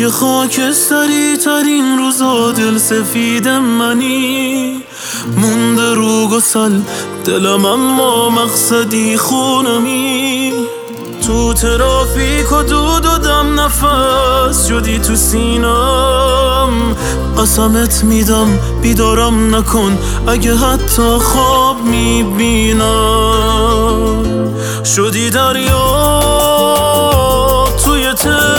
توی خاکستری ترین روزا دل سفید منی، مونده رو گسل دلم اما مقصدی خونمی. تو ترافیک و دود و دم نفس شدی تو سینم، قسمت میدم بیدارم نکن اگه حتی خواب میبینم. شدی دریا توی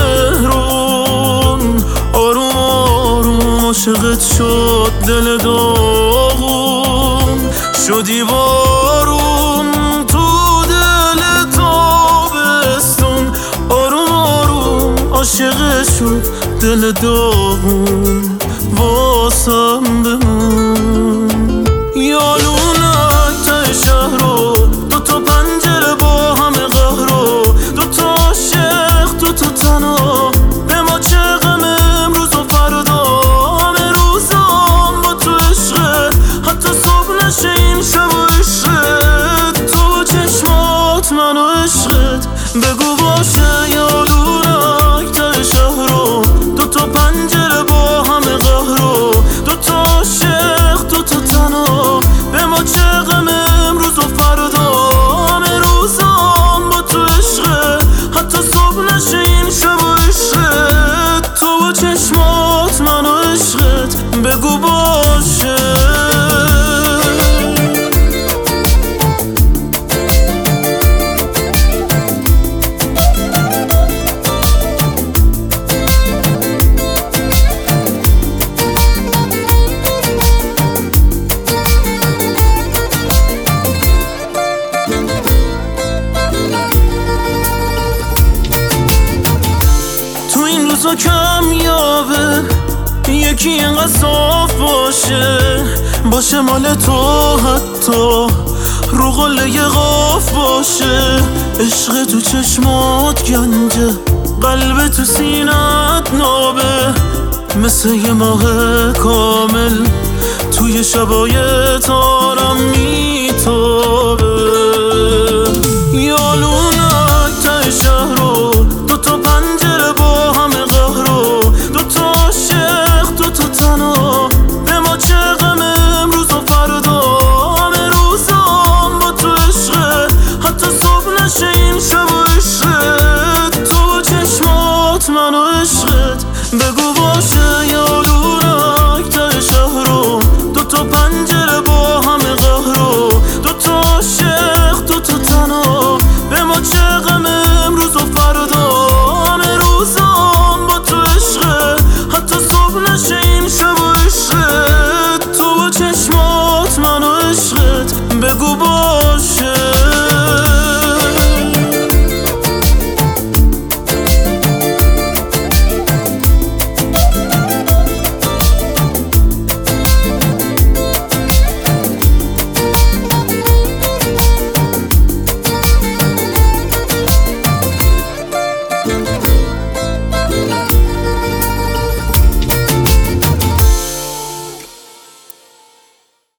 تهرون، آروم آروم عاشقت شد دل داغون. شدی بارون تو دل تابستون، آروم آروم عاشقت شد دل داغون. واسم بمون یالونک ته شهر رو، دوتا پنجره با همه قهر رو، دوتا عاشق دوتا تنها، به ما چه غم امروز و فردا. همه روزام با تو عشقت، حتی صبح نشه این شب و عشقت. تو چشمات من و عشقت، بگو باشه یالونک ته شهر رو، دوتا پنجره با همه قهر رو، دوتا عاشق دوتا تنها، به ما چه غم امروز و فردا. همه روزام با تو عشقت، حتی صبح نشه این شب و عشقت. تو چشمات من و عشقت، بگو باشه. روزا کمیابه یکی اینقدر صاف باشه مال تو، حتی رو قله قاف باشه. عشق تو چشمات گنجه، قلب تو سینت نابه، مثل یه ماه کامل توی شبای تارم میتابه.